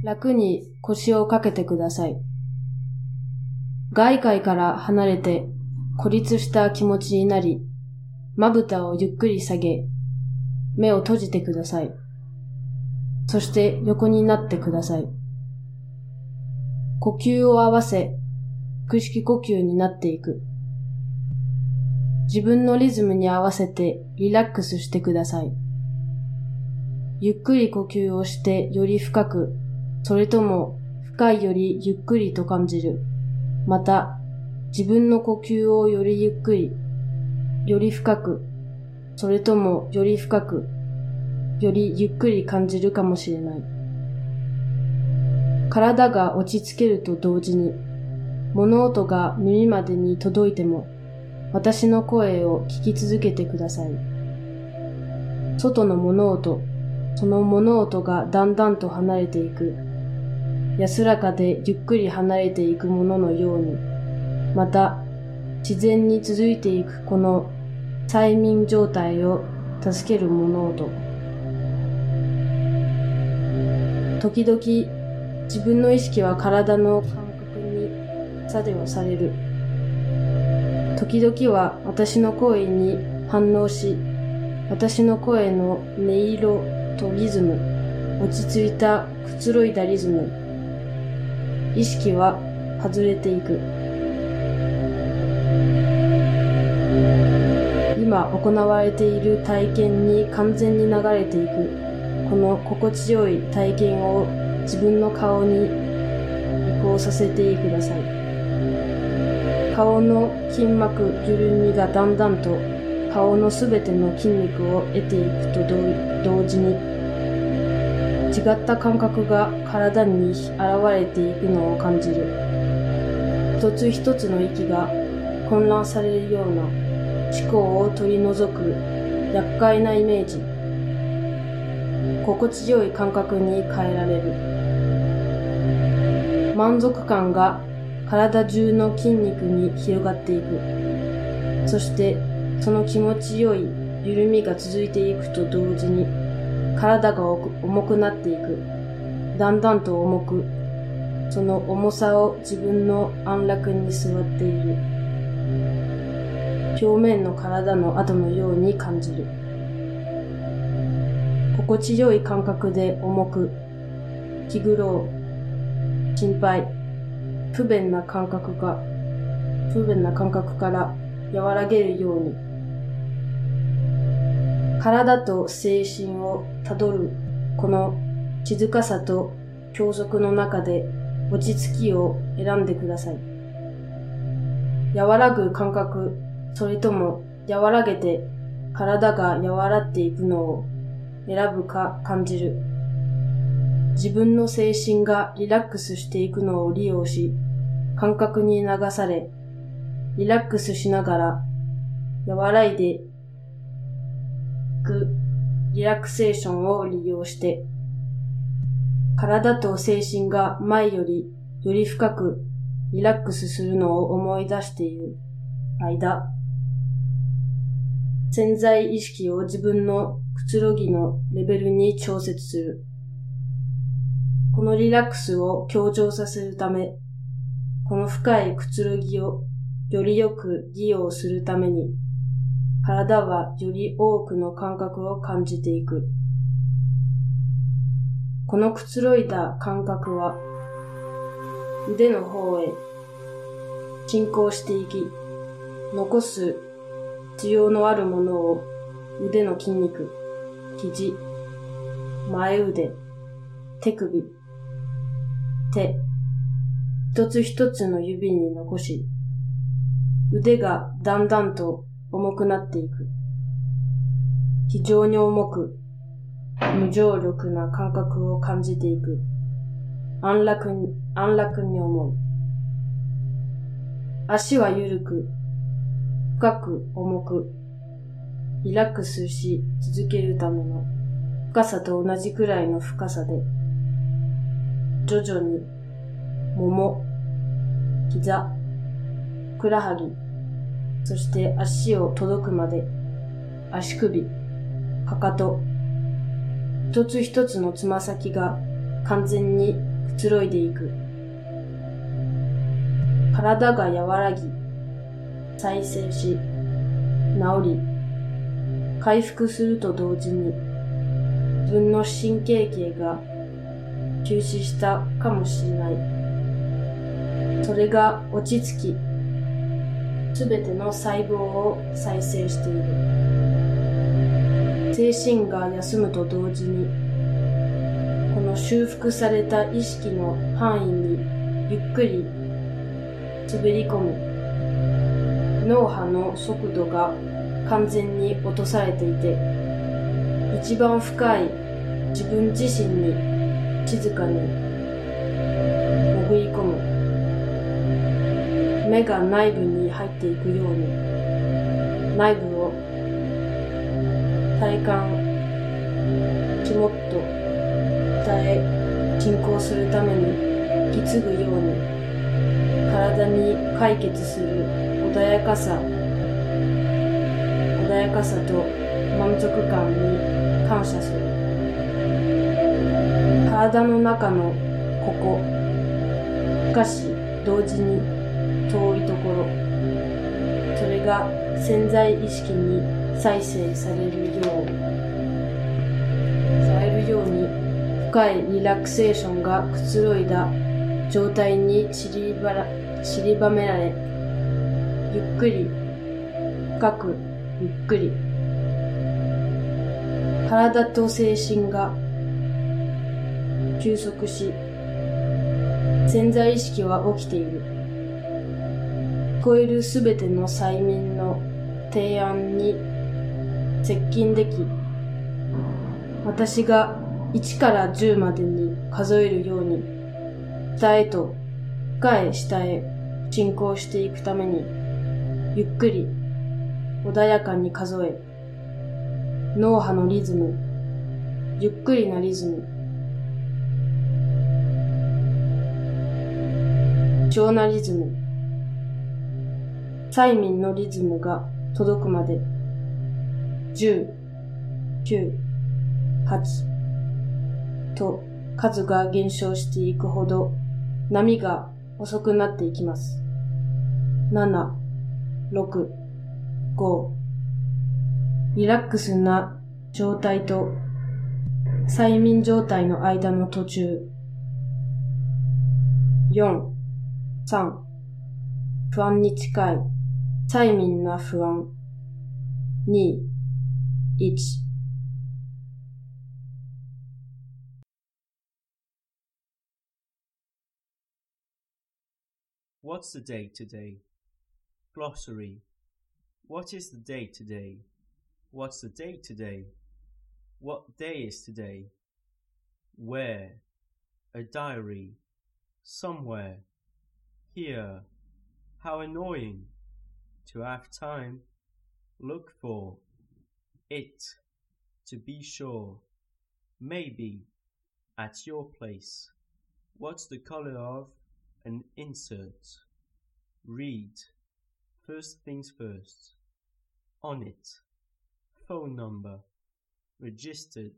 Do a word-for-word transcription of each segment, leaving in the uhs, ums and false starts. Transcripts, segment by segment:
楽に腰をかけてください。外界から離れて孤立した気持ちになり、まぶたをゆっくり下げ、目を閉じてください。そして横になってください。呼吸を合わせ、腹式呼吸になっていく。自分のリズムに合わせてリラックスしてください。ゆっくり呼吸をしてより深く、それとも深いよりゆっくりと感じる。また、自分の呼吸をよりゆっくり、より深く、それともより深く、よりゆっくり感じるかもしれない。体が落ち着けると同時に、物音が耳までに届いても、私の声を聞き続けてください。外の物音、その物音がだんだんと離れていく。安らかでゆっくり離れていくもののように、また自然に続いていくこの催眠状態を助ける物音。時々自分の意識は体の感覚に作用される。時々は私の声に反応し、私の声の音色とリズム、落ち着いたくつろいだリズム、意識は外れていく。今行われている体験に完全に流れていく。この心地よい体験を自分の顔に移行させてください。顔の筋膜緩みがだんだんと顔のすべての筋肉を得ていくと同時に、違った感覚が体に現れていくのを感じる。一つ一つの息が混乱されるような思考を取り除く厄介なイメージ。心地よい感覚に変えられる。満足感が体中の筋肉に広がっていく。そしてその気持ちよい緩みが続いていくと同時に、体が重くなっていく。だんだんと重く、その重さを自分の安楽に座っている。表面の体の跡のように感じる。心地よい感覚で重く、気苦労、心配、不便な感覚が、不便な感覚から和らげるように、体と精神をたどるこの静かさと教則の中で落ち着きを選んでください。和らぐ感覚、それとも和らげて体が和らっていくのを選ぶか感じる。自分の精神がリラックスしていくのを利用し、感覚に流され、リラックスしながら和らいでいくリラクセーションを利用して、体と精神が前よりより深くリラックスするのを思い出している間、潜在意識を自分のくつろぎのレベルに調節する。このリラックスを強調させるため、この深いくつろぎをよりよく利用するために、体はより多くの感覚を感じていく。このくつろいだ感覚は、腕の方へ進行していき、残す必要のあるものを腕の筋肉、肘、前腕、手首、手、一つ一つの指に残し、腕がだんだんと重くなっていく。非常に重く、無重力な感覚を感じていく。安楽に、安楽に思う。足は緩く、深く重く、リラックスし続けるための深さと同じくらいの深さで、徐々に、もも、膝、ふくらはぎ、そして足を届くまで、足首、かかと、一つ一つのつま先が完全にくつろいでいく。体が和らぎ、再生し、治り、回復すると同時に、自分の神経系が休止したかもしれない。それが落ち着き、すべての細胞を再生している。精神が休むと同時に、この修復された意識の範囲にゆっくり滑り込み、脳波の速度が完全に落とされていて、一番深い自分自身に静かに潜り込む。目が内部に入っていくように、内部を体感、肝っと伝え進行するために引き継ぐように、体に解決する穏やかさ、穏やかさと満足感に感謝する。体の中のここ、しかし同時に遠いところ、それが潜在意識に再生されるよう、されるように深いリラクセーションがくつろいだ状態に散りばら、散りばめられ、ゆっくり、深く、ゆっくり、体と精神が休息し、潜在意識は起きている。聞こえるすべての催眠の提案に接近でき、私がいちからじゅうまでに数えるように、下へと深い下へ進行していくために、ゆっくり穏やかに数え、脳波のリズム、ゆっくりなリズム、超なリズム、催眠のリズムが届くまで、じゅう、きゅう、はちと数が減少していくほど波が遅くなっていきます。なな、ろく、ご、リラックスな状態と催眠状態の間の途中、よん、さん、不安に近い催眠な不安、に、いち。 What's the date today? Glossary. What is the date today? What's the date today? What day is today? Where? A diary. Somewhere. Here. How annoying. To have time. Look for. It. To be sure. Maybe. At your place. What's the color of an insert? Read. First things first. On it. Phone number. Registered.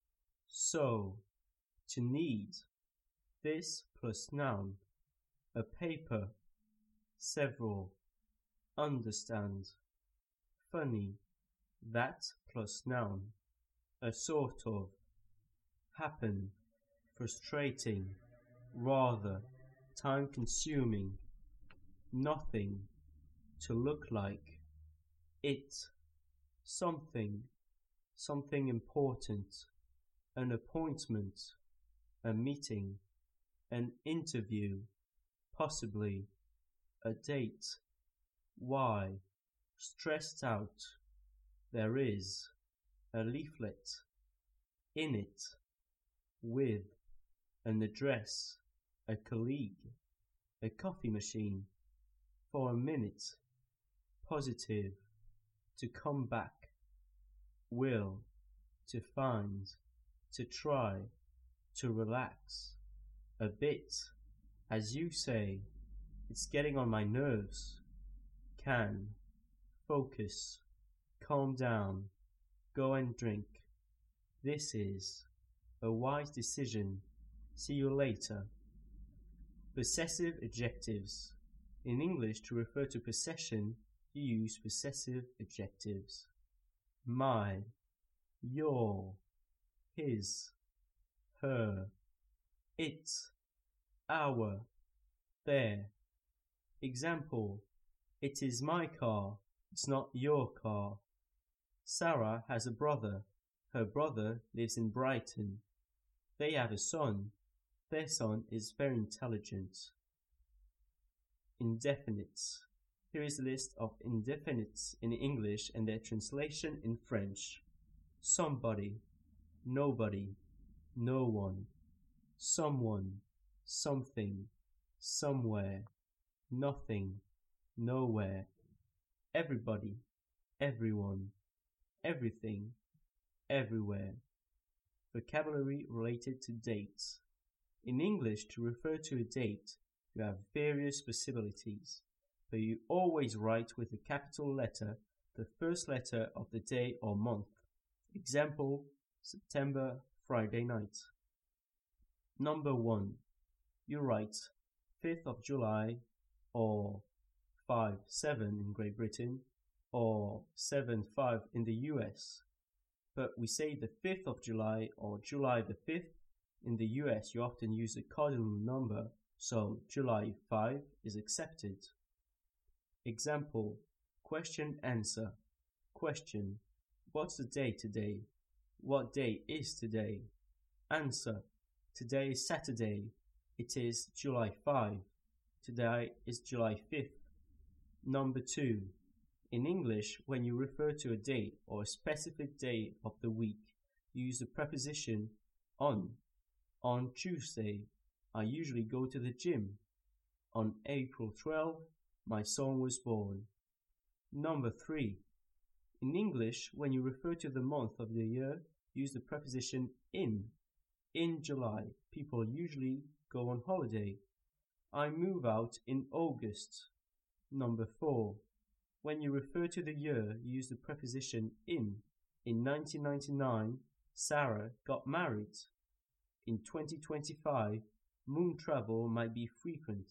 So. To need. This plus noun. A paper. Several. Understand. Funny. That plus noun. A sort of. Happen. Frustrating. Rather. Time consuming. Nothing. To look like. It. Something. Something important. An appointment. A meeting. An interview. Possibly. A date. Why? Stressed out. There is. A leaflet. In it. With. An address. A colleague. A coffee machine. For a minute. Positive. To come back. Will. To find. To try. To relax. A bit. As you say. It's getting on my nerves. Can. Focus. Calm down. Go and drink. This is. A wise decision. See you later. Possessive adjectives. In English, to refer to possession, you use possessive adjectives. My, your, his, her, it, our, their. Example, it is my car, it's not your car. Sarah has a brother, her brother lives in Brighton. They have a son, their son is very intelligent. Indefinites. Here is a list of indefinites in English and their translation in French. Somebody, nobody, no one, someone, something, somewhere, nothing, nowhere, everybody, everyone, everything, everywhere. Vocabulary related to dates. In English, to refer to a date, you have various possibilities, but you always write with a capital letter the first letter of the day or month. Example, September, Friday night. Number one, you write fifth of July or five seven in Great Britain or seven five in the U S. But we say the fifth of July or July the fifth. In the U S, you often use a cardinal number, so July fifth is accepted. Example, question answer. Question, what's the day today? What day is today? Answer, today is Saturday. It is July fifth. Today is July fifth. Number two, in English, when you refer to a date or a specific day of the week, you use the preposition on. On Tuesday, I usually go to the gym. On April twelfth, my son was born. Number three, in English, when you refer to the month of the year, use the preposition in. In July, people usually go on holiday. I move out in August. Number four, when you refer to the year, use the preposition in. In nineteen ninety-nine, Sarah got married. In twenty twenty-five, moon travel might be frequent.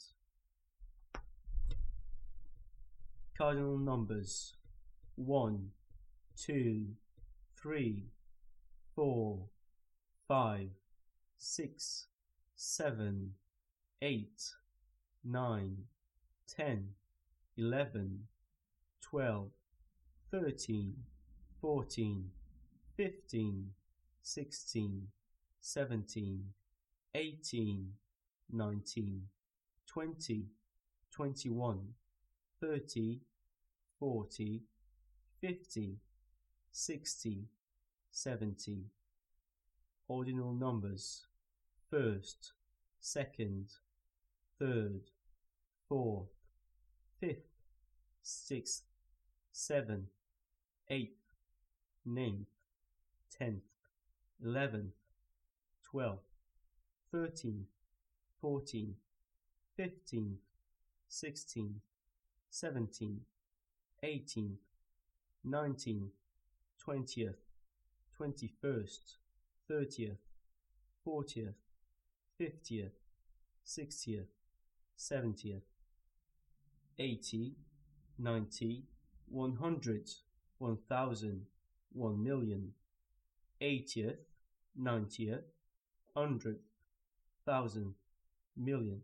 Cardinal numbers one, two, three, four, five, six, seven, eight, nine, ten, eleven, twelve, thirteen, fourteen, fifteen, sixteen, seventeen, eighteen, nineteen, twenty, twenty-one, thirty, forty, fifty, sixty, seventy. Ordinal numbers first, second, third, fourth, fifth, sixth, seventh, eighth, ninth, tenth, eleventh, twelfth, thirteenth, fourteenth, fifteenth, sixteenth, seventeenth, eighteenth, nineteenth, twentieth, twenty-first, thirtieth, fortieth, fiftieth, sixtieth, seventieth, eighty, ninety, one hundred, one thousand, one million, eightieth, ninetieth, hundredth, thousand, million.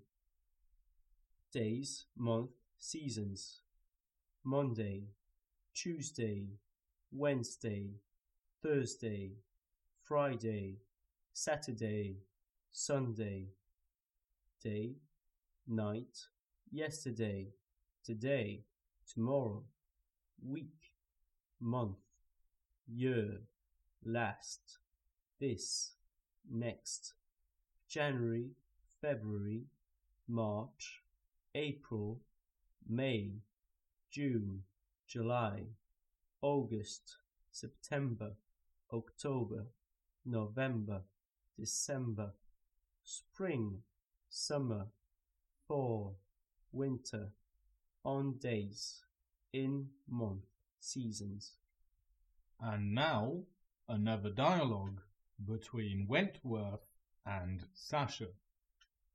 Days, month, seasons. Monday, Tuesday, Wednesday, Thursday, Friday, Saturday, Sunday. Day, night, yesterday, today, tomorrow. Week, month, year, last, this, next. January, February, March, April, May, June, July, August, September, October, November, December, spring, summer, fall, winter, on days, in month, seasons. And now, another dialogue between Wentworth and Sasha.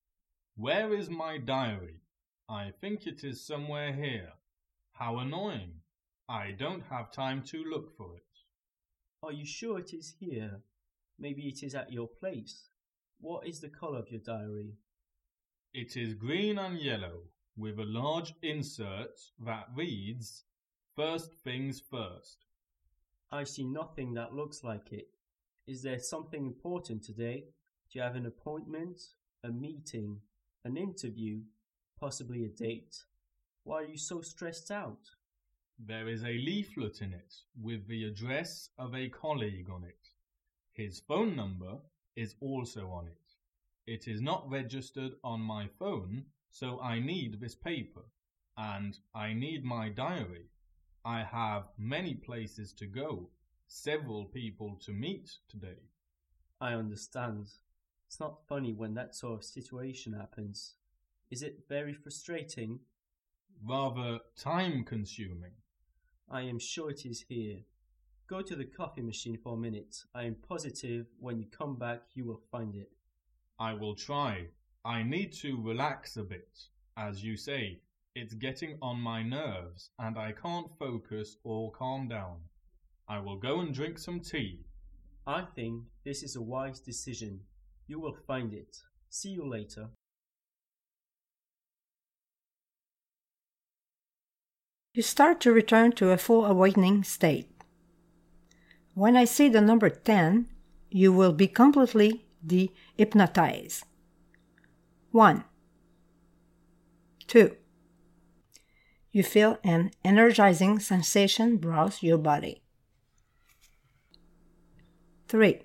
Where is my diary? I think it is somewhere here. How annoying. I don't have time to look for it. Are you sure it is here? Maybe it is at your place. What is the color of your diary? It is green and yellow, with a large insert that reads, First things first. I see nothing that looks like it. Is there something important today? Do you have an appointment, a meeting, an interview, possibly a date? Why are you so stressed out? There is a leaflet in it with the address of a colleague on it. His phone number is also on it. It is not registered on my phone, so I need this paper, and I need my diary. I have many places to go, several people to meet today. I understand. It's not funny when that sort of situation happens. Is it very frustrating? Rather time-consuming. I am sure it is here. Go to the coffee machine for a minute. I am positive when you come back you will find it. I will try. I need to relax a bit. As you say, it's getting on my nerves and I can't focus or calm down. I will go and drink some tea. I think this is a wise decision. You will find it. See you later. You start to return to a full awakening state. When I say the number ten, you will be completely de-hypnotized. One. Two. You feel an energizing sensation browse your body. Three.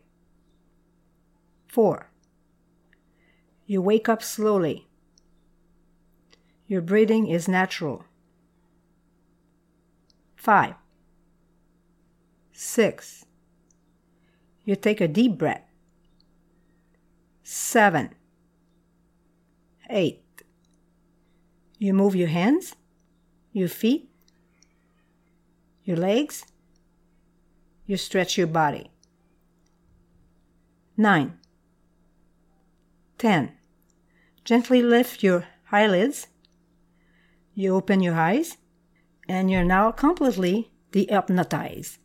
Four. You wake up slowly. Your breathing is natural. Five. Six. You take a deep breath. Seven. Eight. You move your hands, your feet, your legs. You stretch your body. Nine. Ten. Gently lift your eyelids. You open your eyes, and you're now completely de-hypnotized.